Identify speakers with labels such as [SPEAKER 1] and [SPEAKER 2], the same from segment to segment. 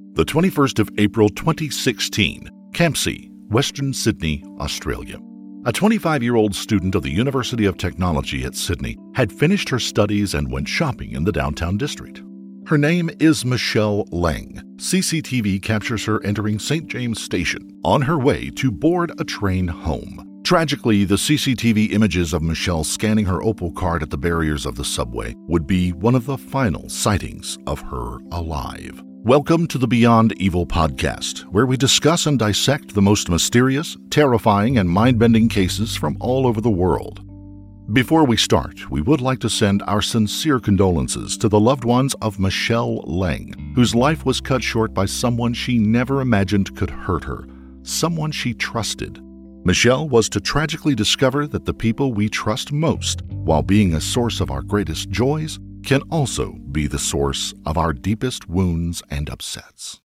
[SPEAKER 1] The 21st of April 2016, Campsie, Western Sydney, Australia. A 25-year-old student of the University of Technology at Sydney had finished her studies and went shopping in the downtown district. Her name is Michelle Lang. CCTV captures her entering St. James Station on her way to board a train home. Tragically, the CCTV images of Michelle scanning her Opal card at the barriers of the subway would be one of the final sightings of her alive. Welcome to the Beyond Evil podcast, where we discuss and dissect the most mysterious, terrifying, and mind-bending cases from all over the world. Before we start, we would like to send our sincere condolences to the loved ones of Michelle Lang, whose life was cut short by someone she never imagined could hurt her, someone she trusted. Michelle was to tragically discover that the people we trust most, while being a source of our greatest joys, can also be the source of our deepest wounds and upsets.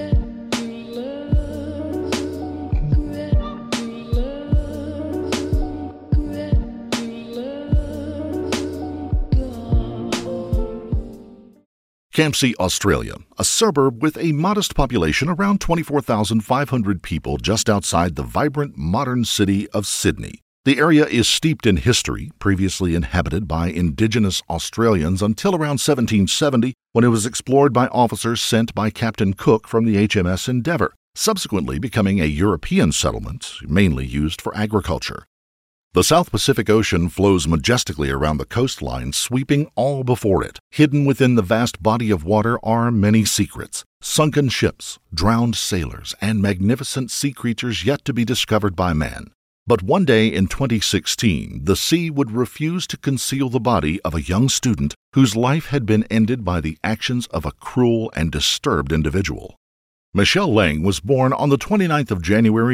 [SPEAKER 1] Campsie, Australia, a suburb with a modest population around 24,500 people just outside the vibrant modern city of Sydney. The area is steeped in history, previously inhabited by Indigenous Australians until around 1770, when it was explored by officers sent by Captain Cook from the HMS Endeavour, subsequently becoming a European settlement, mainly used for agriculture. The South Pacific Ocean flows majestically around the coastline, sweeping all before it. Hidden within the vast body of water are many secrets: sunken ships, drowned sailors, and magnificent sea creatures yet to be discovered by man. But one day in 2016, the sea would refuse to conceal the body of a young student whose life had been ended by the actions of a cruel and disturbed individual. Michelle Lang was born on the 29th of January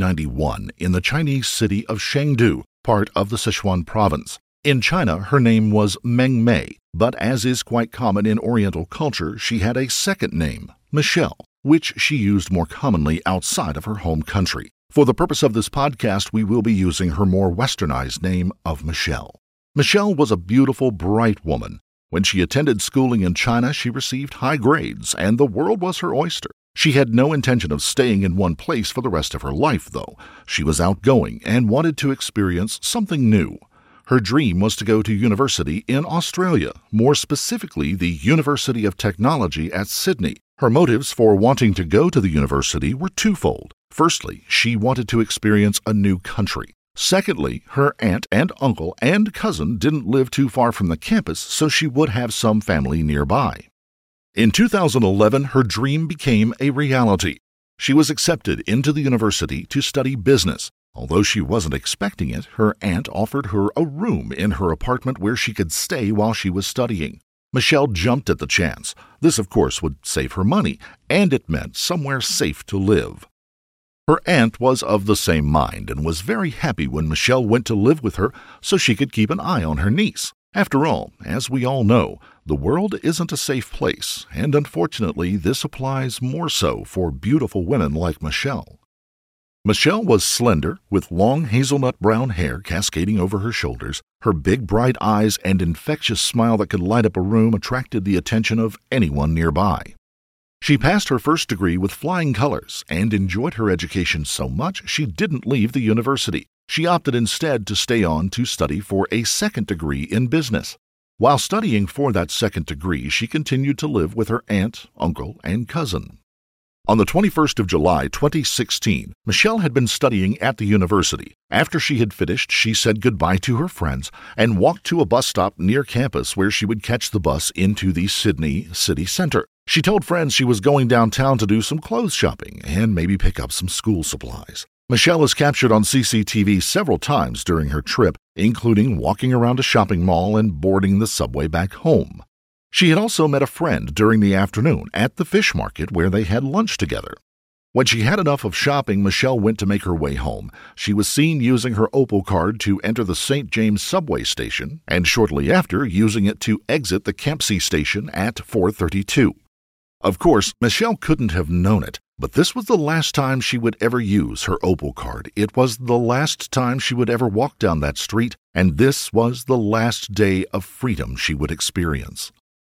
[SPEAKER 1] 1991 in the Chinese city of Chengdu, part of the Sichuan province. In China, her name was Meng Mei, but as is quite common in Oriental culture, she had a second name, Michelle, which she used more commonly outside of her home country. For the purpose of this podcast, we will be using her more westernized name of Michelle. Michelle was a beautiful, bright woman. When she attended schooling in China, she received high grades, and the world was her oyster. She had no intention of staying in one place for the rest of her life, though. She was outgoing and wanted to experience something new. Her dream was to go to university in Australia, more specifically the University of Technology at Sydney. Her motives for wanting to go to the university were twofold. Firstly, she wanted to experience a new country. Secondly, her aunt and uncle and cousin didn't live too far from the campus, so she would have some family nearby. In 2011, her dream became a reality. She was accepted into the university to study business. Although she wasn't expecting it, her aunt offered her a room in her apartment where she could stay while she was studying. Michelle jumped at the chance. This, of course, would save her money, and it meant somewhere safe to live. Her aunt was of the same mind and was very happy when Michelle went to live with her so she could keep an eye on her niece. After all, as we all know, the world isn't a safe place, and unfortunately this applies more so for beautiful women like Michelle. Michelle was slender, with long hazelnut brown hair cascading over her shoulders. Her big bright eyes and infectious smile that could light up a room attracted the attention of anyone nearby. She passed her first degree with flying colors and enjoyed her education so much she didn't leave the university. She opted instead to stay on to study for a second degree in business. While studying for that second degree, she continued to live with her aunt, uncle, and cousin. On the 21st of July 2016, Michelle had been studying at the university. After she had finished, she said goodbye to her friends and walked to a bus stop near campus where she would catch the bus into the Sydney city center. She told friends she was going downtown to do some clothes shopping and maybe pick up some school supplies. Michelle is captured on CCTV several times during her trip, including walking around a shopping mall and boarding the subway back home. She had also met a friend during the afternoon at the fish market where they had lunch together. When she had enough of shopping, Michelle went to make her way home. She was seen using her Opal card to enter the St. James subway station, and shortly after using it to exit the Campsie station at 4:32. Of course, Michelle couldn't have known it, but this was the last time she would ever use her Opal card. It was the last time she would ever walk down that street, and this was the last day of freedom she would experience.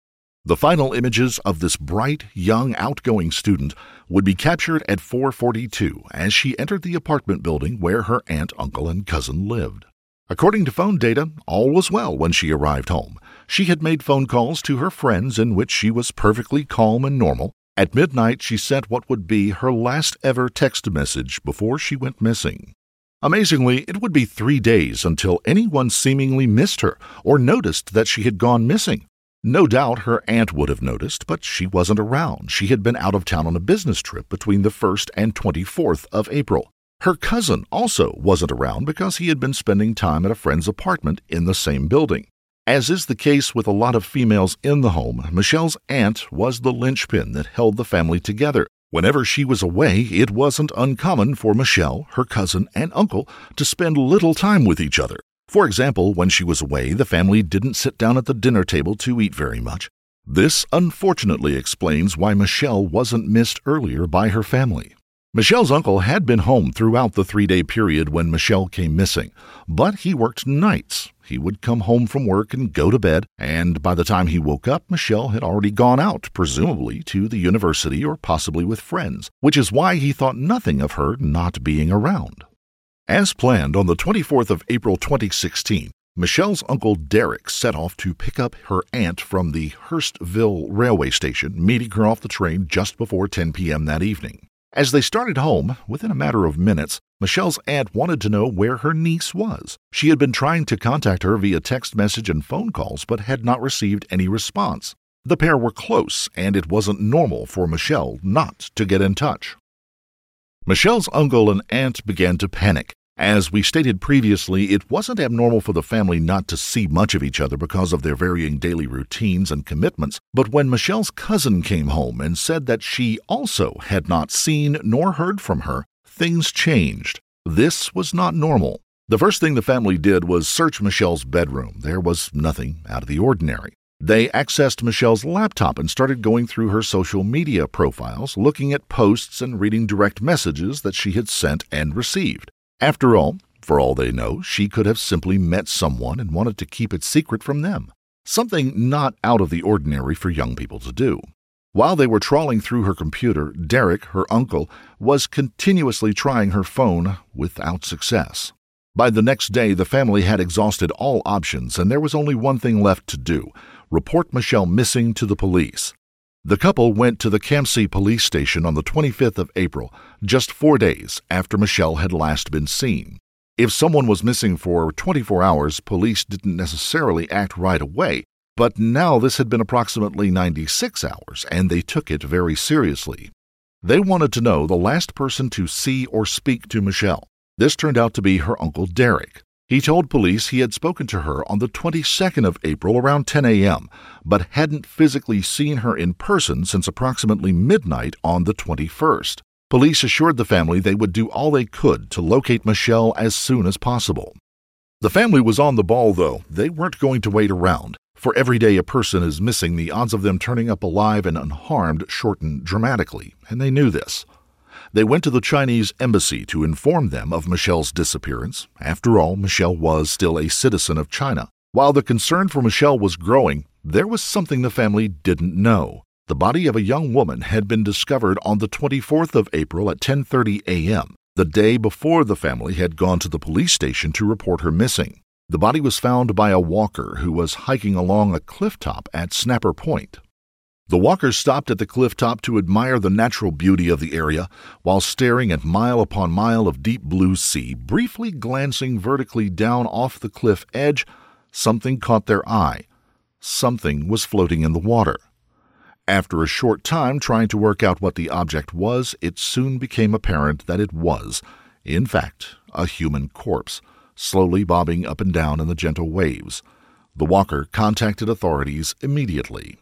[SPEAKER 1] The final images of this bright, young, outgoing student would be captured at 4:42 as she entered the apartment building where her aunt, uncle, and cousin lived. According to phone data, all was well when she arrived home. She had made phone calls to her friends in which she was perfectly calm and normal. At midnight, she sent what would be her last ever text message before she went missing. Amazingly, it would be 3 days until anyone seemingly missed her or noticed that she had gone missing. No doubt her aunt would have noticed, but she wasn't around. She had been out of town on a business trip between the 1st and 24th of April. Her cousin also wasn't around because he had been spending time at a friend's apartment in the same building. As is the case with a lot of females in the home, Michelle's aunt was the linchpin that held the family together. Whenever she was away, it wasn't uncommon for Michelle, her cousin, and uncle to spend little time with each other. For example, when she was away, the family didn't sit down at the dinner table to eat very much. This unfortunately explains why Michelle wasn't missed earlier by her family. Michelle's uncle had been home throughout the 3-day period when Michelle came missing, but he worked nights. He would come home from work and go to bed, and by the time he woke up, Michelle had already gone out, presumably to the university or possibly with friends, which is why he thought nothing of her not being around. As planned, on the 24th of April 2016, Michelle's uncle Derek set off to pick up her aunt from the Hurstville railway station, meeting her off the train just before 10 p.m. that evening. As they started home, within a matter of minutes, Michelle's aunt wanted to know where her niece was. She had been trying to contact her via text message and phone calls, but had not received any response. The pair were close, and it wasn't normal for Michelle not to get in touch. Michelle's uncle and aunt began to panic. As we stated previously, it wasn't abnormal for the family not to see much of each other because of their varying daily routines and commitments, but when Michelle's cousin came home and said that she also had not seen nor heard from her, things changed. This was not normal. The first thing the family did was search Michelle's bedroom. There was nothing out of the ordinary. They accessed Michelle's laptop and started going through her social media profiles, looking at posts and reading direct messages that she had sent and received. After all, for all they know, she could have simply met someone and wanted to keep it secret from them. Something not out of the ordinary for young people to do. While they were trawling through her computer, Derek, her uncle, was continuously trying her phone without success. By the next day, the family had exhausted all options, and there was only one thing left to do: report Michelle missing to the police. The couple went to the Campsie police station on the 25th of April, just 4 days after Michelle had last been seen. If someone was missing for 24 hours, police didn't necessarily act right away, but now this had been approximately 96 hours, and they took it very seriously. They wanted to know the last person to see or speak to Michelle. This turned out to be her uncle Derek. He told police he had spoken to her on the 22nd of April around 10 a.m., but hadn't physically seen her in person since approximately midnight on the 21st. Police assured the family they would do all they could to locate Michelle as soon as possible. The family was on the ball, though. They weren't going to wait around. For every day a person is missing, the odds of them turning up alive and unharmed shorten dramatically, and they knew this. They went to the Chinese embassy to inform them of Michelle's disappearance. After all, Michelle was still a citizen of China. While the concern for Michelle was growing, there was something the family didn't know. The body of a young woman had been discovered on the 24th of April at 10:30 a.m., the day before the family had gone to the police station to report her missing. The body was found by a walker who was hiking along a cliff top at Snapper Point. The walker stopped at the cliff top to admire the natural beauty of the area while staring at mile upon mile of deep blue sea. Briefly glancing vertically down off the cliff edge, something caught their eye. Something was floating in the water. After a short time trying to work out what the object was, it soon became apparent that it was, in fact, a human corpse, slowly bobbing up and down in the gentle waves. The walker contacted authorities immediately.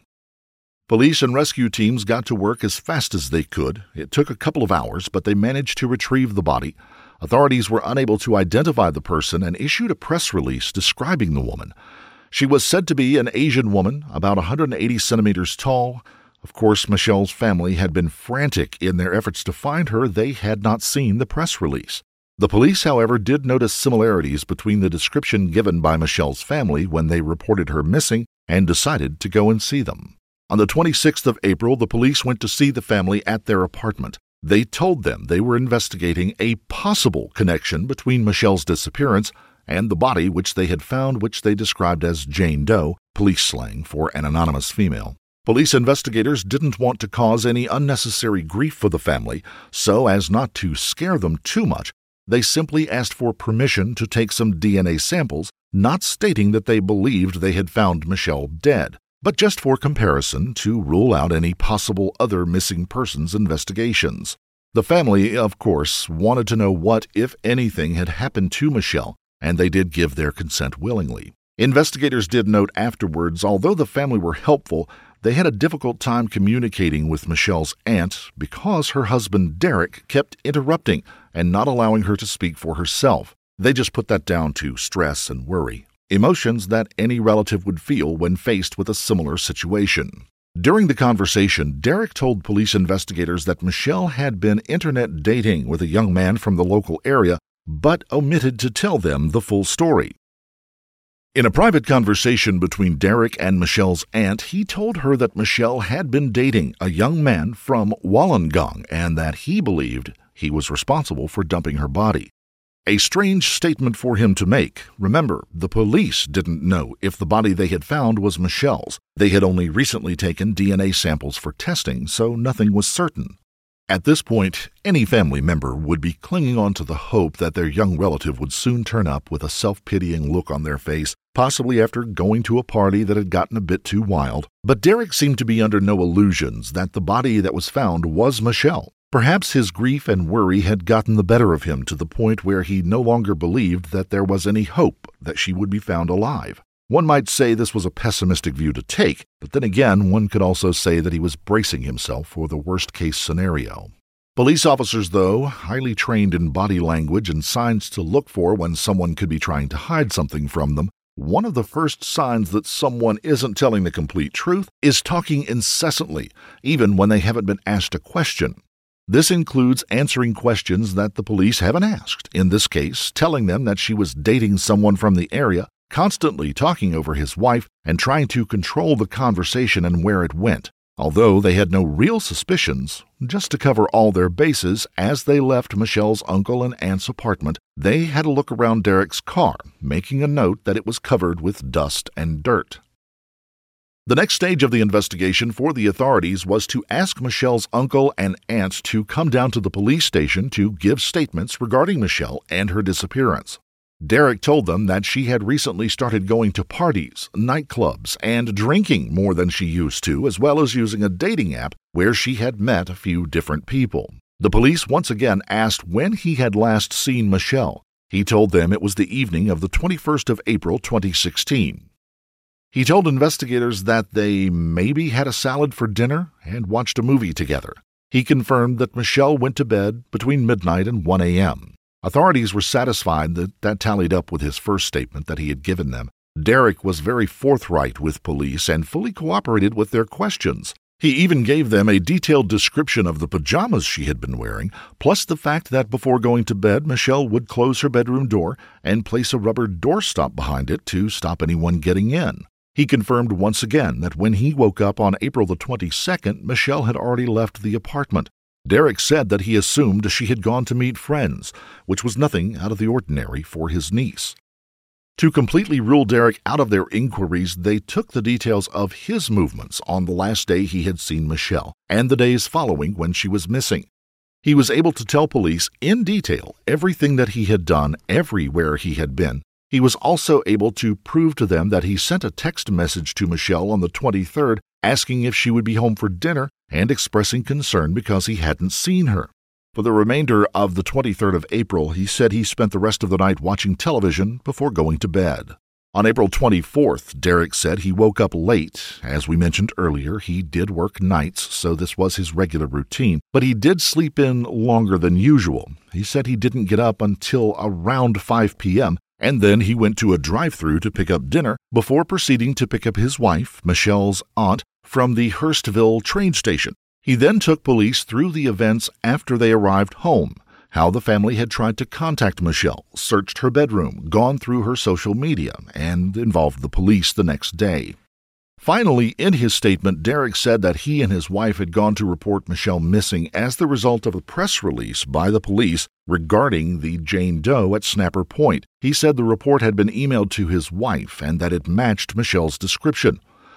[SPEAKER 1] Police and rescue teams got to work as fast as they could. It took a couple of hours, but they managed to retrieve the body. Authorities were unable to identify the person and issued a press release describing the woman. She was said to be an Asian woman, about 180 centimeters tall. Of course, Michelle's family had been frantic in their efforts to find her. They had not seen the press release. The police, however, did notice similarities between the description given by Michelle's family when they reported her missing and decided to go and see them. On the 26th of April, the police went to see the family at their apartment. They told them they were investigating a possible connection between Michelle's disappearance and the body which they had found, which they described as Jane Doe, police slang for an anonymous female. Police investigators didn't want to cause any unnecessary grief for the family, so as not to scare them too much, they simply asked for permission to take some DNA samples, not stating that they believed they had found Michelle dead, but just for comparison to rule out any possible other missing persons investigations. The family, of course, wanted to know what, if anything, had happened to Michelle, and they did give their consent willingly. Investigators did note afterwards, although the family were helpful, they had a difficult time communicating with Michelle's aunt because her husband Derek kept interrupting and not allowing her to speak for herself. They just put that down to stress and worry, emotions that any relative would feel when faced with a similar situation. During the conversation, Derek told police investigators that Michelle had been internet dating with a young man from the local area, but omitted to tell them the full story. In a private conversation between Derek and Michelle's aunt, he told her that Michelle had been dating a young man from Wollongong and that he believed he was responsible for dumping her body. A strange statement for him to make. Remember, the police didn't know if the body they had found was Michelle's. They had only recently taken DNA samples for testing, so nothing was certain. At this point, any family member would be clinging on to the hope that their young relative would soon turn up with a self-pitying look on their face, possibly after going to a party that had gotten a bit too wild. But Derek seemed to be under no illusions that the body that was found was Michelle. Perhaps his grief and worry had gotten the better of him to the point where he no longer believed that there was any hope that she would be found alive. One might say this was a pessimistic view to take, but then again, one could also say that he was bracing himself for the worst-case scenario. Police officers, though, highly trained in body language and signs to look for when someone could be trying to hide something from them, one of the first signs that someone isn't telling the complete truth is talking incessantly, even when they haven't been asked a question. This includes answering questions that the police haven't asked, in this case, telling them that she was dating someone from the area, constantly talking over his wife, and trying to control the conversation and where it went. Although they had no real suspicions, just to cover all their bases, as they left Michelle's uncle and aunt's apartment, they had a look around Derek's car, making a note that it was covered with dust and dirt. The next stage of the investigation for the authorities was to ask Michelle's uncle and aunt to come down to the police station to give statements regarding Michelle and her disappearance. Derek told them that she had recently started going to parties, nightclubs, and drinking more than she used to, as well as using a dating app where she had met a few different people. The police once again asked when he had last seen Michelle. He told them it was the evening of the 21st of April 2016. He told investigators that they maybe had a salad for dinner and watched a movie together. He confirmed that Michelle went to bed between midnight and 1 a.m. Authorities were satisfied that that tallied up with his first statement that he had given them. Derek was very forthright with police and fully cooperated with their questions. He even gave them a detailed description of the pajamas she had been wearing, plus the fact that before going to bed, Michelle would close her bedroom door and place a rubber doorstop behind it to stop anyone getting in. He confirmed once again that when he woke up on April the 22nd, Michelle had already left the apartment. Derek said that he assumed she had gone to meet friends, which was nothing out of the ordinary for his niece. To completely rule Derek out of their inquiries, they took the details of his movements on the last day he had seen Michelle and the days following when she was missing. He was able to tell police in detail everything that he had done everywhere he had been. He was also able to prove to them that he sent a text message to Michelle on the 23rd asking if she would be home for dinner and expressing concern because he hadn't seen her. For the remainder of the 23rd of April, he said he spent the rest of the night watching television before going to bed. On April 24th, Derek said he woke up late. As we mentioned earlier, he did work nights, so this was his regular routine, but he did sleep in longer than usual. He said he didn't get up until around 5 p.m., and then he went to a drive-thru to pick up dinner before proceeding to pick up his wife, Michelle's aunt, from the Hurstville train station. He then took police through the events after they arrived home, how the family had tried to contact Michelle, searched her bedroom, gone through her social media, and involved the police the next day. Finally, in his statement, Derek said that he and his wife had gone to report Michelle missing as the result of a press release by the police regarding the Jane Doe at Snapper Point. He said the report had been emailed to his wife and that it matched Michelle's description.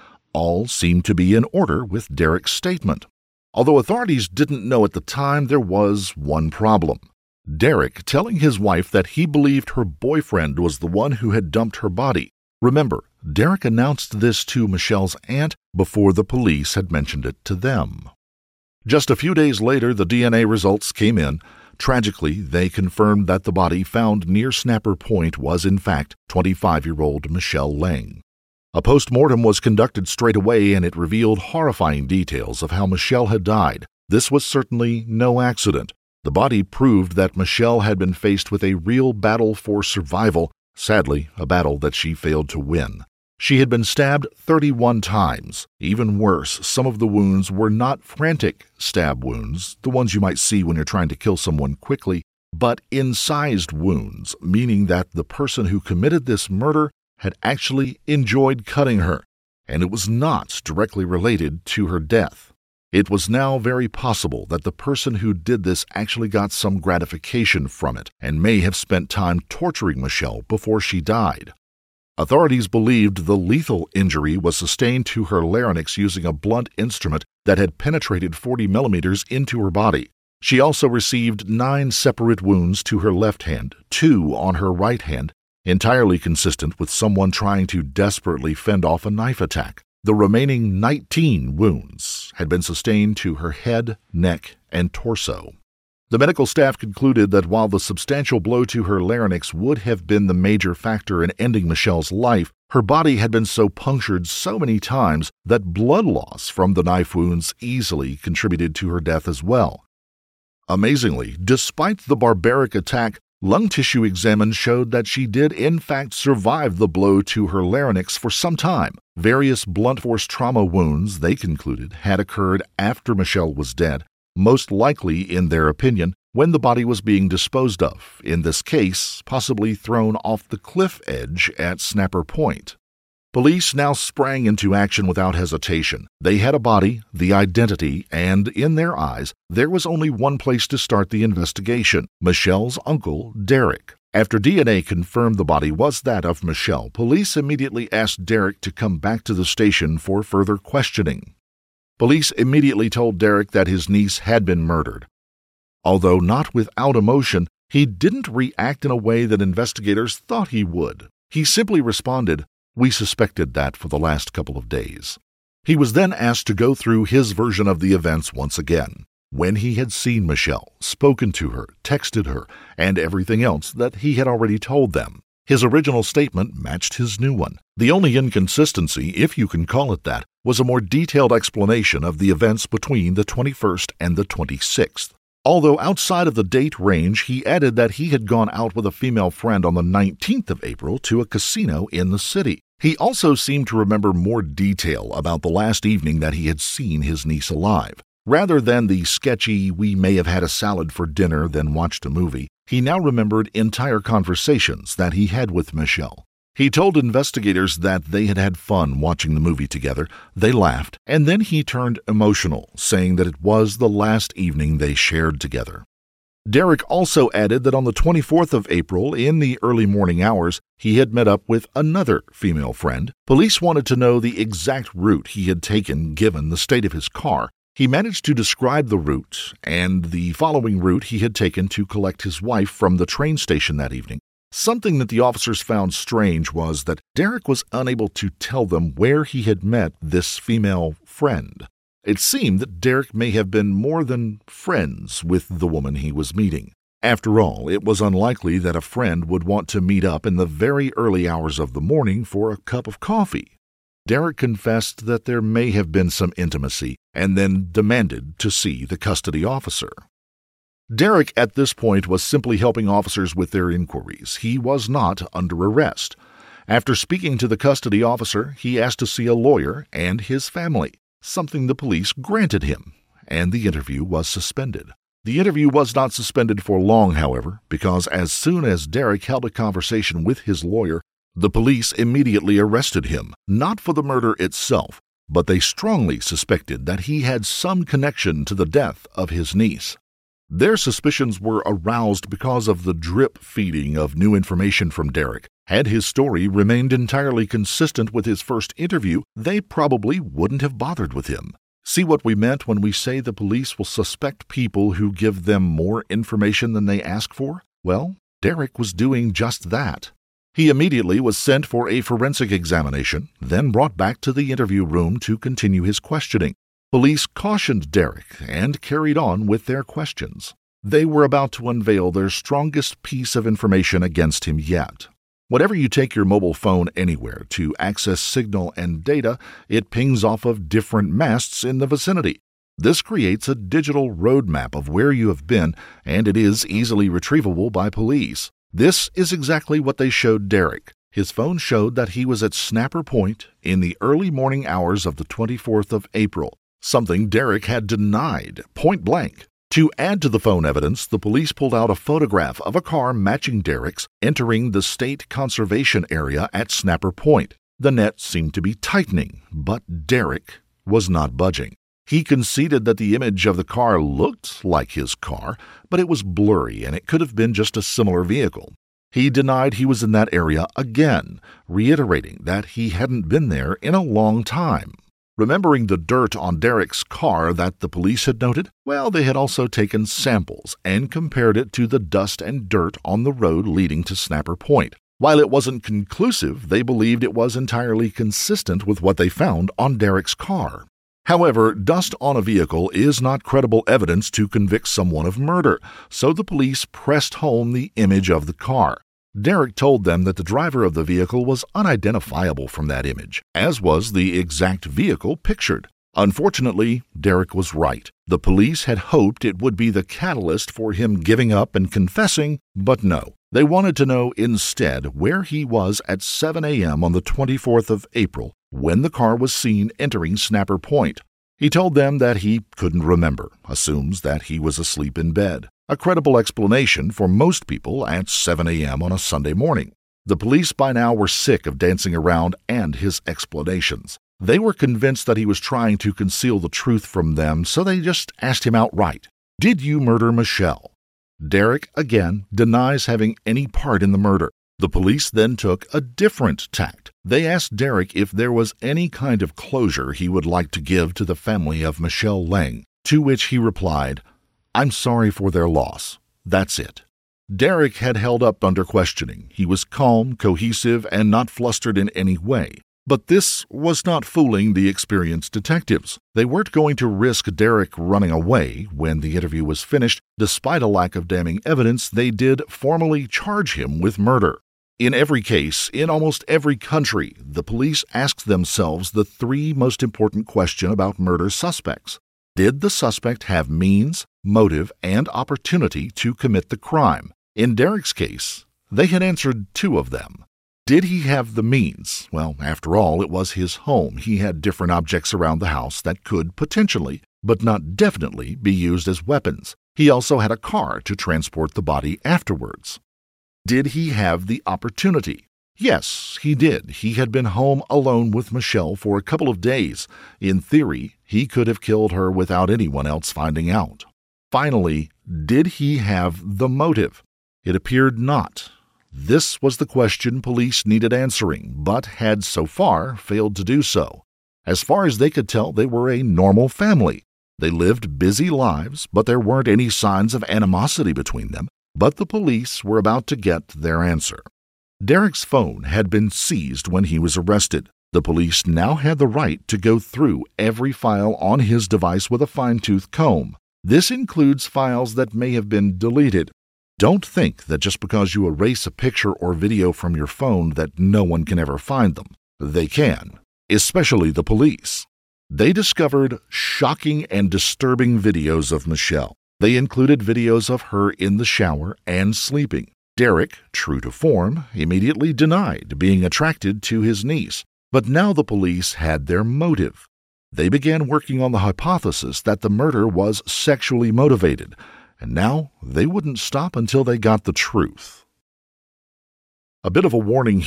[SPEAKER 1] All seemed to be in order with Derek's statement. Although authorities didn't know at the time, there was one problem. Derek telling his wife that he believed her boyfriend was the one who had dumped her body. Remember, Derek announced this to Michelle's aunt before the police had mentioned it to them. Just a few days later, the DNA results came in. Tragically, they confirmed that the body found near Snapper Point was, in fact, 25-year-old Michelle Lang. A post-mortem was conducted straight away, and it revealed horrifying details of how Michelle had died. This was certainly no accident. The body proved that Michelle had been faced with a real battle for survival, sadly, a battle that she failed to win. She had been stabbed 31 times. Even worse, some of the wounds were not frantic stab wounds, the ones you might see when you're trying to kill someone quickly, but incised wounds, meaning that the person who committed this murder had actually enjoyed cutting her, and it was not directly related to her death. It was now very possible that the person who did this actually got some gratification from it and may have spent time torturing Michelle before she died. Authorities believed the lethal injury was sustained to her larynx using a blunt instrument that had penetrated 40 millimeters into her body. She also received 9 separate wounds to her left hand, 2 on her right hand, entirely consistent with someone trying to desperately fend off a knife attack. The remaining 19 wounds had been sustained to her head, neck, and torso. The medical staff concluded that while the substantial blow to her larynx would have been the major factor in ending Michelle's life, her body had been so punctured so many times that blood loss from the knife wounds easily contributed to her death as well. Amazingly, despite the barbaric attack, lung tissue examined showed that she did in fact survive the blow to her larynx for some time. Various blunt force trauma wounds, they concluded, had occurred after Michelle was dead, most likely, in their opinion, when the body was being disposed of, in this case, possibly thrown off the cliff edge at Snapper Point. Police now sprang into action without hesitation. They had a body, the identity, and, in their eyes, there was only one place to start the investigation: Michelle's uncle, Derek. After DNA confirmed the body was that of Michelle, police immediately asked Derek to come back to the station for further questioning. Police immediately told Derek that his niece had been murdered. Although not without emotion, he didn't react in a way that investigators thought he would. He simply responded, "We suspected that for the last couple of days." He was then asked to go through his version of the events once again, when he had seen Michelle, spoken to her, texted her, and everything else that he had already told them. His original statement matched his new one. The only inconsistency, if you can call it that, was a more detailed explanation of the events between the 21st and the 26th. Although outside of the date range, he added that he had gone out with a female friend on the 19th of April to a casino in the city. He also seemed to remember more detail about the last evening that he had seen his niece alive. Rather than the sketchy, "we may have had a salad for dinner, then watched a movie," he now remembered entire conversations that he had with Michelle. He told investigators that they had had fun watching the movie together. They laughed, and then he turned emotional, saying that it was the last evening they shared together. Derek also added that on the 24th of April, in the early morning hours, he had met up with another female friend. Police wanted to know the exact route he had taken given the state of his car. He managed to describe the route and the following route he had taken to collect his wife from the train station that evening. Something that the officers found strange was that Derek was unable to tell them where he had met this female friend. It seemed that Derek may have been more than friends with the woman he was meeting. After all, it was unlikely that a friend would want to meet up in the very early hours of the morning for a cup of coffee. Derek confessed that there may have been some intimacy and then demanded to see the custody officer. Derek at this point was simply helping officers with their inquiries. He was not under arrest. After speaking to the custody officer, he asked to see a lawyer and his family, something the police granted him, and the interview was suspended. The interview was not suspended for long, however, because as soon as Derek held a conversation with his lawyer, The police immediately arrested him, not for the murder itself, but they strongly suspected that he had some connection to the death of his niece. Their suspicions were aroused because of the drip feeding of new information from Derek. Had his story remained entirely consistent with his first interview, they probably wouldn't have bothered with him. See what we meant when we say the police will suspect people who give them more information than they ask for? Well, Derek was doing just that. He immediately was sent for a forensic examination, then brought back to the interview room to continue his questioning. Police cautioned Derek and carried on with their questions. They were about to unveil their strongest piece of information against him yet. Whenever you take your mobile phone anywhere to access signal and data, it pings off of different masts in the vicinity. This creates a digital roadmap of where you have been, and it is easily retrievable by police. This is exactly what they showed Derek. His phone showed that he was at Snapper Point in the early morning hours of the 24th of April, something Derek had denied point blank. To add to the phone evidence, the police pulled out a photograph of a car matching Derek's entering the state conservation area at Snapper Point. The net seemed to be tightening, but Derek was not budging. He conceded that the image of the car looked like his car, but it was blurry and it could have been just a similar vehicle. He denied he was in that area again, reiterating that he hadn't been there in a long time. Remembering the dirt on Derek's car that the police had noted, well, they had also taken samples and compared it to the dust and dirt on the road leading to Snapper Point. While it wasn't conclusive, they believed it was entirely consistent with what they found on Derek's car. However, dust on a vehicle is not credible evidence to convict someone of murder, so the police pressed home the image of the car. Derek told them that the driver of the vehicle was unidentifiable from that image, as was the exact vehicle pictured. Unfortunately, Derek was right. The police had hoped it would be the catalyst for him giving up and confessing, but no. They wanted to know instead where he was at 7 a.m. on the 24th of April when the car was seen entering Snapper Point. He told them that he couldn't remember, assumes that he was asleep in bed. A credible explanation for most people at 7 a.m. on a Sunday morning. The police by now were sick of dancing around and his explanations. They were convinced that he was trying to conceal the truth from them, so they just asked him outright, "Did you murder Michelle?" Derek, again, denies having any part in the murder. The police then took a different tact. They asked Derek if there was any kind of closure he would like to give to the family of Michelle Lang, to which he replied, "I'm sorry for their loss. That's it." Derek had held up under questioning. He was calm, cohesive, and not flustered in any way. But this was not fooling the experienced detectives. They weren't going to risk Derek running away when the interview was finished. Despite a lack of damning evidence, they did formally charge him with murder. In every case, in almost every country, the police asked themselves the three most important questions about murder suspects. Did the suspect have means, motive, and opportunity to commit the crime? In Derek's case, they had answered two of them. Did he have the means? Well, after all, it was his home. He had different objects around the house that could potentially, but not definitely, be used as weapons. He also had a car to transport the body afterwards. Did he have the opportunity? Yes, he did. He had been home alone with Michelle for a couple of days. In theory, he could have killed her without anyone else finding out. Finally, did he have the motive? It appeared not. This was the question police needed answering, but had so far failed to do so. As far as they could tell, they were a normal family. They lived busy lives, but there weren't any signs of animosity between them. But the police were about to get their answer. Derek's phone had been seized when he was arrested. The police now had the right to go through every file on his device with a fine-tooth comb. This includes files that may have been deleted. Don't think that just because you erase a picture or video from your phone that no one can ever find them. They can, especially the police. They discovered shocking and disturbing videos of Michelle. They included videos of her in the shower and sleeping. Derek, true to form, immediately denied being attracted to his niece. But now the police had their motive. They began working on the hypothesis that the murder was sexually motivated, and now they wouldn't stop until they got the truth. A bit of a warning here,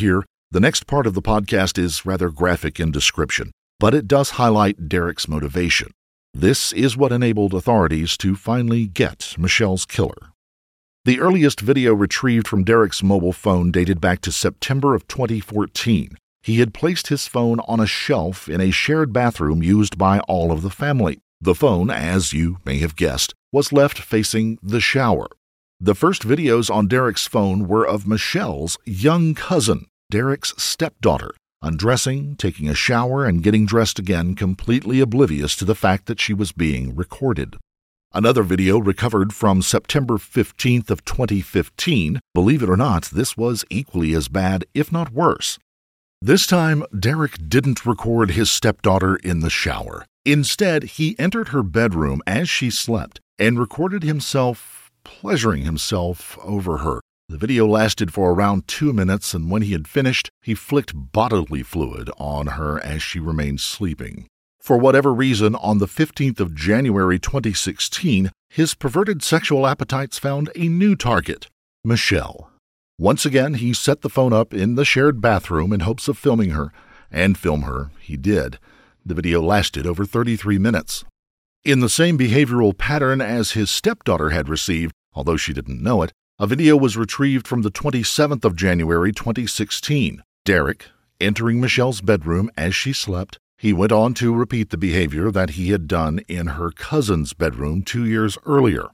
[SPEAKER 1] The next part of the podcast is rather graphic in description, but it does highlight Derek's motivation. This is what enabled authorities to finally get Michelle's killer. The earliest video retrieved from Derek's mobile phone dated back to September of 2014. He had placed his phone on a shelf in a shared bathroom used by all of the family. The phone, as you may have guessed, was left facing the shower. The first videos on Derek's phone were of Michelle's young cousin, Derek's stepdaughter, undressing, taking a shower, and getting dressed again, completely oblivious to the fact that she was being recorded. Another video recovered from September 15th of 2015. Believe it or not, this was equally as bad, if not worse. This time, Derek didn't record his stepdaughter in the shower. Instead, he entered her bedroom as she slept and recorded himself pleasuring himself over her. The video lasted for around 2 minutes, and when he had finished, he flicked bodily fluid on her as she remained sleeping. For whatever reason, on the 15th of January 2016, his perverted sexual appetites found a new target, Michelle. Once again, he set the phone up in the shared bathroom in hopes of filming her, and film her he did. The video lasted over 33 minutes. In the same behavioral pattern as his stepdaughter had received, although she didn't know it, a video was retrieved from the 27th of January 2016. Derek, entering Michelle's bedroom as she slept, he went on to repeat the behavior that he had done in her cousin's bedroom 2 years earlier.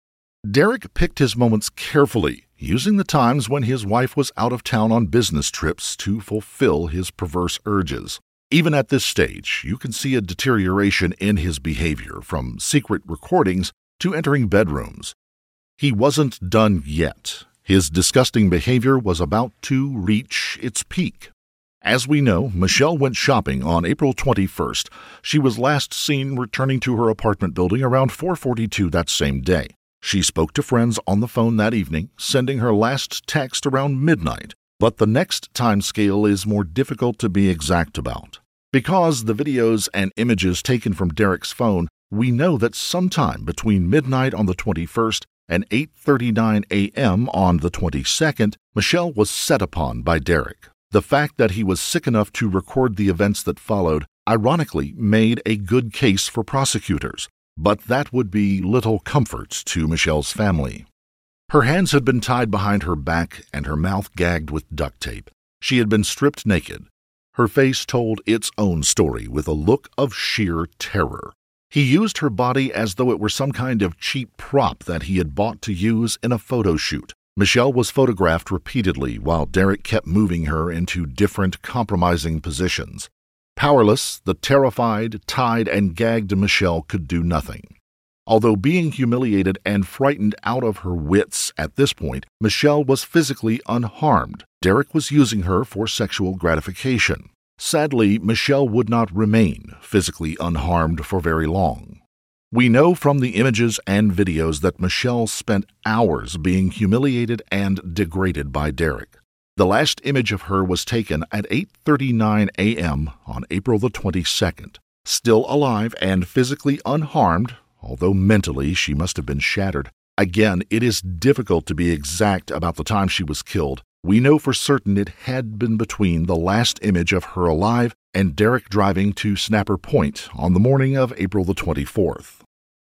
[SPEAKER 1] Derek picked his moments carefully, using the times when his wife was out of town on business trips to fulfill his perverse urges. Even at this stage, you can see a deterioration in his behavior, from secret recordings to entering bedrooms. He wasn't done yet. His disgusting behavior was about to reach its peak. As we know, Michelle went shopping on April 21st. She was last seen returning to her apartment building around 4:42 that same day. She spoke to friends on the phone that evening, sending her last text around midnight. But the next time scale is more difficult to be exact about. Because the videos and images taken from Derek's phone, we know that sometime between midnight on the 21st and 8:39 a.m. on the 22nd, Michelle was set upon by Derek. The fact that he was sick enough to record the events that followed, ironically, made a good case for prosecutors. But that would be little comfort to Michelle's family. Her hands had been tied behind her back and her mouth gagged with duct tape. She had been stripped naked. Her face told its own story with a look of sheer terror. He used her body as though it were some kind of cheap prop that he had bought to use in a photo shoot. Michelle was photographed repeatedly while Derek kept moving her into different compromising positions. Powerless, the terrified, tied, and gagged Michelle could do nothing. Although being humiliated and frightened out of her wits at this point, Michelle was physically unharmed. Derek was using her for sexual gratification. Sadly, Michelle would not remain physically unharmed for very long. We know from the images and videos that Michelle spent hours being humiliated and degraded by Derek. The last image of her was taken at 8:39 a.m. on April the 22nd. Still alive and physically unharmed, although mentally she must have been shattered. Again, it is difficult to be exact about the time she was killed. We know for certain it had been between the last image of her alive and Derek driving to Snapper Point on the morning of April the 24th.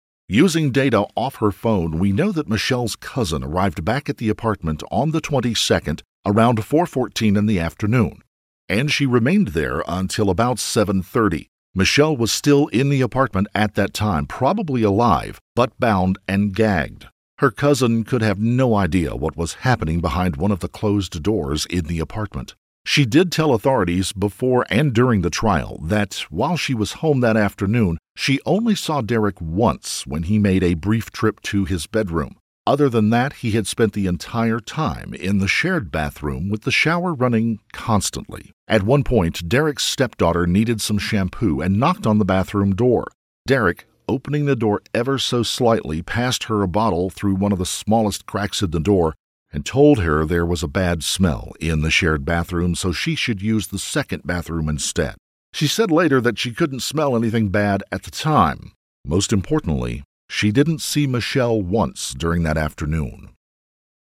[SPEAKER 1] Using data off her phone, we know that Michelle's cousin arrived back at the apartment on the 22nd around 4:14 in the afternoon, and she remained there until about 7:30. Michelle was still in the apartment at that time, probably alive, but bound and gagged. Her cousin could have no idea what was happening behind one of the closed doors in the apartment. She did tell authorities before and during the trial that while she was home that afternoon, she only saw Derek once when he made a brief trip to his bedroom. Other than that, he had spent the entire time in the shared bathroom with the shower running constantly. At one point, Derek's stepdaughter needed some shampoo and knocked on the bathroom door. Derek, opening the door ever so slightly, passed her a bottle through one of the smallest cracks in the door and told her there was a bad smell in the shared bathroom, so she should use the second bathroom instead. She said later that she couldn't smell anything bad at the time. Most importantly, she didn't see Michelle once during that afternoon.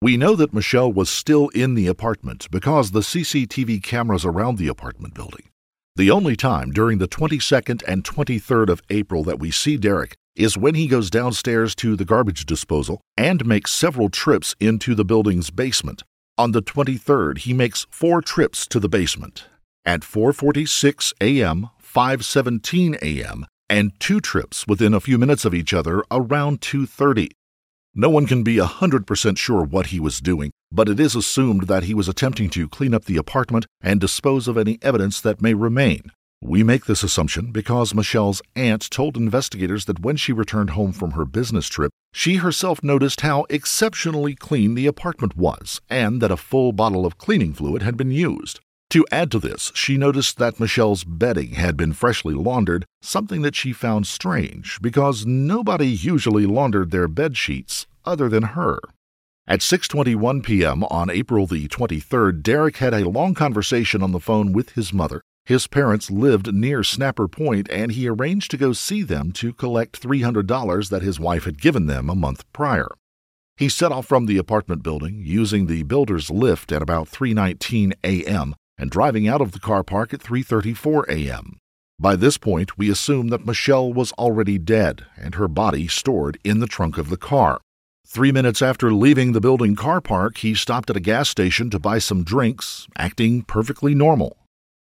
[SPEAKER 1] We know that Michelle was still in the apartment because the CCTV cameras around the apartment building. The only time during the 22nd and 23rd of April that we see Derek is when he goes downstairs to the garbage disposal and makes several trips into the building's basement. On the 23rd, he makes 4 trips to the basement. At 4:46 a.m., 5:17 a.m., and 2 trips within a few minutes of each other around 2:30. No one can be 100% sure what he was doing, but it is assumed that he was attempting to clean up the apartment and dispose of any evidence that may remain. We make this assumption because Michelle's aunt told investigators that when she returned home from her business trip, she herself noticed how exceptionally clean the apartment was and that a full bottle of cleaning fluid had been used. To add to this, she noticed that Michelle's bedding had been freshly laundered, something that she found strange because nobody usually laundered their bed sheets other than her. At 6:21 p.m. on April the 23rd, Derek had a long conversation on the phone with his mother. His parents lived near Snapper Point, and he arranged to go see them to collect $300 that his wife had given them a month prior. He set off from the apartment building using the builder's lift at about 3:19 a.m. and driving out of the car park at 3:34 a.m. By this point, we assume that Michelle was already dead and her body stored in the trunk of the car. 3 minutes after leaving the building car park, he stopped at a gas station to buy some drinks, acting perfectly normal.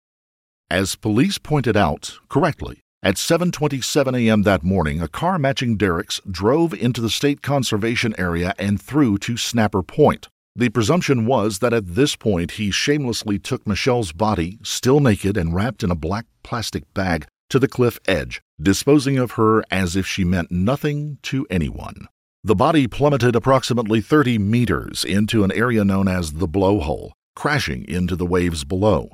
[SPEAKER 1] As police pointed out correctly, at 7:27 a.m. that morning, a car matching Derek's drove into the state conservation area and through to Snapper Point. The presumption was that at this point he shamelessly took Michelle's body, still naked and wrapped in a black plastic bag, to the cliff edge, disposing of her as if she meant nothing to anyone. The body plummeted approximately 30 meters into an area known as the blowhole, crashing into the waves below.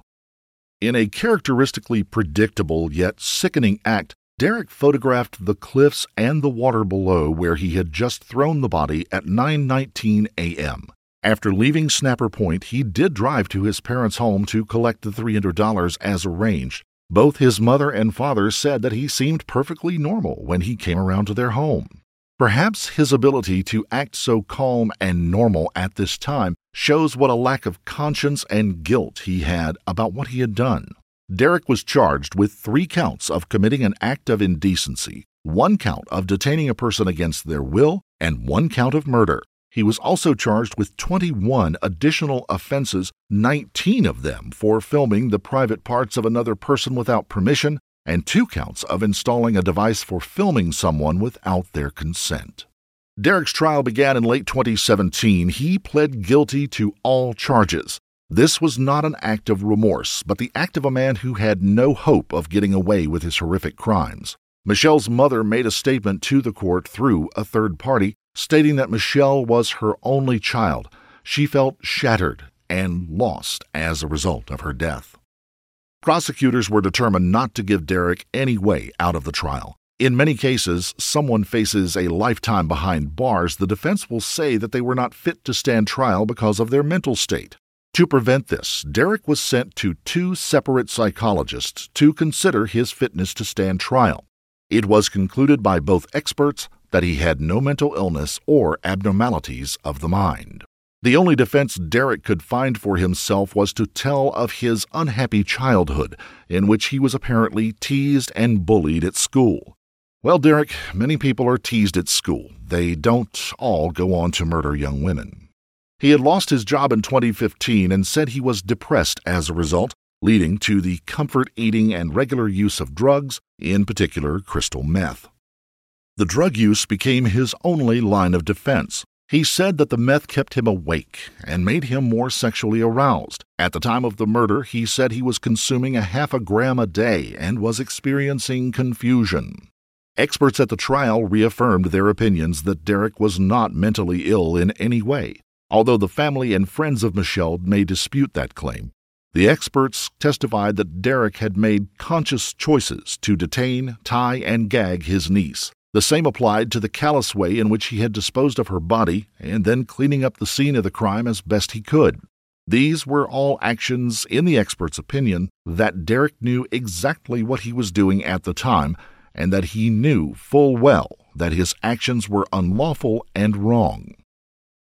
[SPEAKER 1] In a characteristically predictable yet sickening act, Derek photographed the cliffs and the water below where he had just thrown the body at 9:19 a.m. After leaving Snapper Point, he did drive to his parents' home to collect the $300 as arranged. Both his mother and father said that he seemed perfectly normal when he came around to their home. Perhaps his ability to act so calm and normal at this time shows what a lack of conscience and guilt he had about what he had done. Derek was charged with 3 counts of committing an act of indecency, 1 count of detaining a person against their will, and 1 count of murder. He was also charged with 21 additional offenses, 19 of them for filming the private parts of another person without permission, and 2 counts of installing a device for filming someone without their consent. Derek's trial began in late 2017. He pled guilty to all charges. This was not an act of remorse, but the act of a man who had no hope of getting away with his horrific crimes. Michelle's mother made a statement to the court through a third party, stating that Michelle was her only child. She felt shattered and lost as a result of her death. Prosecutors were determined not to give Derek any way out of the trial. In many cases, someone faces a lifetime behind bars. The defense will say that they were not fit to stand trial because of their mental state. To prevent this, Derek was sent to 2 separate psychologists to consider his fitness to stand trial. It was concluded by both experts that he had no mental illness or abnormalities of the mind. The only defense Derek could find for himself was to tell of his unhappy childhood, in which he was apparently teased and bullied at school. Well, Derek, many people are teased at school. They don't all go on to murder young women. He had lost his job in 2015 and said he was depressed as a result, leading to the comfort eating and regular use of drugs, in particular crystal meth. The drug use became his only line of defense. He said that the meth kept him awake and made him more sexually aroused. At the time of the murder, he said he was consuming 0.5 gram a day and was experiencing confusion. Experts at the trial reaffirmed their opinions that Derek was not mentally ill in any way, although the family and friends of Michelle may dispute that claim. The experts testified that Derek had made conscious choices to detain, tie, and gag his niece. The same applied to the callous way in which he had disposed of her body and then cleaning up the scene of the crime as best he could. These were all actions, in the experts' opinion, that Derek knew exactly what he was doing at the time and that he knew full well that his actions were unlawful and wrong.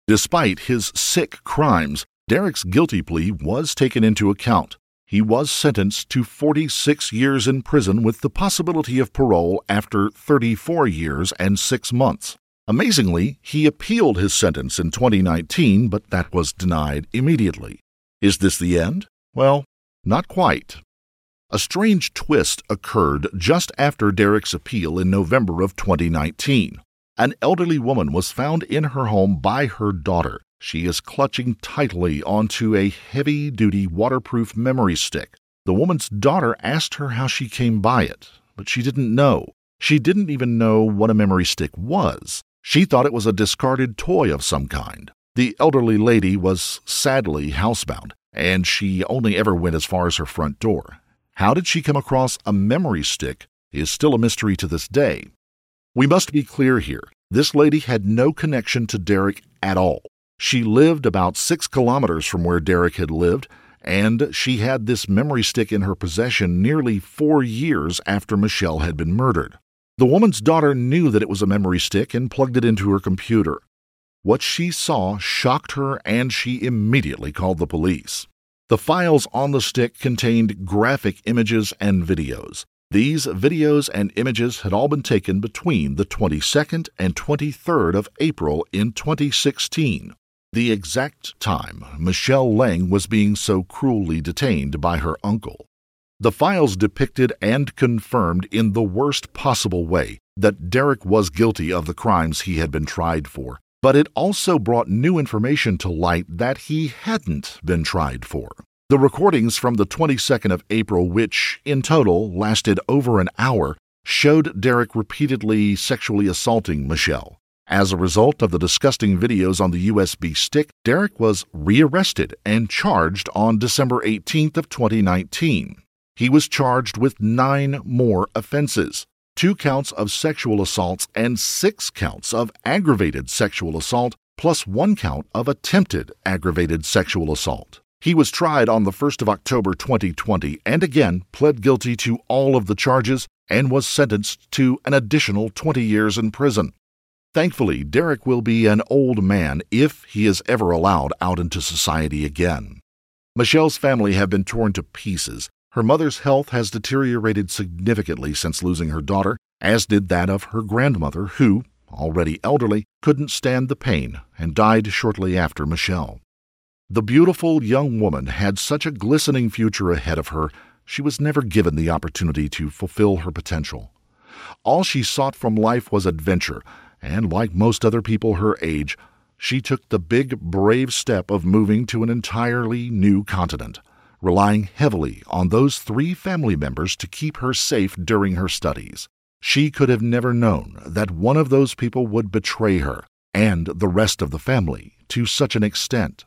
[SPEAKER 1] Despite his sick crimes, Derek's guilty plea was taken into account. He was sentenced to 46 years in prison with the possibility of parole after 34 years and 6 months. Amazingly, he appealed his sentence in 2019, but that was denied immediately. Is this the end? Well, not quite. A strange twist occurred just after Derek's appeal in November of 2019. An elderly woman was found in her home by her daughter. She is clutching tightly onto a heavy-duty waterproof memory stick. The woman's daughter asked her how she came by it, but she didn't know. She didn't even know what a memory stick was. She thought it was a discarded toy of some kind. The elderly lady was sadly housebound, and she only ever went as far as her front door. How did she come across a memory stick is still a mystery to this day. We must be clear here. This lady had no connection to Derek at all. She lived about 6 kilometers from where Derek had lived, and she had this memory stick in her possession nearly 4 years after Michelle had been murdered. The woman's daughter knew that it was a memory stick and plugged it into her computer. What she saw shocked her, and she immediately called the police. The files on the stick contained graphic images and videos. These videos and images had all been taken between the 22nd and 23rd of April in 2016. The exact time Michelle Lang was being so cruelly detained by her uncle. The files depicted and confirmed in the worst possible way that Derek was guilty of the crimes he had been tried for, but it also brought new information to light that he hadn't been tried for. The recordings from the 22nd of April, which in total lasted over an hour, showed Derek repeatedly sexually assaulting Michelle. As a result of the disgusting videos on the USB stick, Derek was rearrested and charged on December 18th of 2019. He was charged with 9 more offenses, 2 counts of sexual assaults and 6 counts of aggravated sexual assault, plus 1 count of attempted aggravated sexual assault. He was tried on the 1st of October 2020 and again pled guilty to all of the charges and was sentenced to an additional 20 years in prison. Thankfully, Derek will be an old man if he is ever allowed out into society again. Michelle's family have been torn to pieces. Her mother's health has deteriorated significantly since losing her daughter, as did that of her grandmother, who, already elderly, couldn't stand the pain and died shortly after Michelle. The beautiful young woman had such a glistening future ahead of her, she was never given the opportunity to fulfill her potential. All she sought from life was adventure, and like most other people her age, she took the big, brave step of moving to an entirely new continent, relying heavily on those 3 family members to keep her safe during her studies. She could have never known that one of those people would betray her and the rest of the family to such an extent.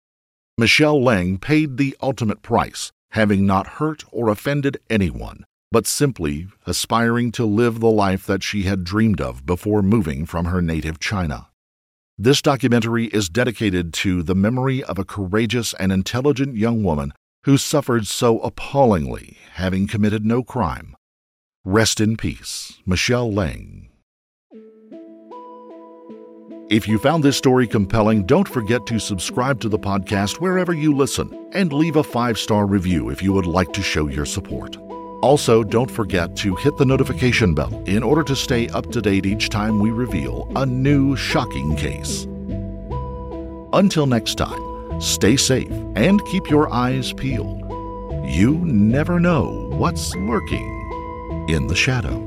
[SPEAKER 1] Michelle Lang paid the ultimate price, having not hurt or offended anyone, but simply aspiring to live the life that she had dreamed of before moving from her native China. This documentary is dedicated to the memory of a courageous and intelligent young woman who suffered so appallingly, having committed no crime. Rest in peace, Michelle Lang. If you found this story compelling, don't forget to subscribe to the podcast wherever you listen and leave a 5-star review if you would like to show your support. Also, don't forget to hit the notification bell in order to stay up to date each time we reveal a new shocking case. Until next time, stay safe and keep your eyes peeled. You never know what's lurking in the shadows.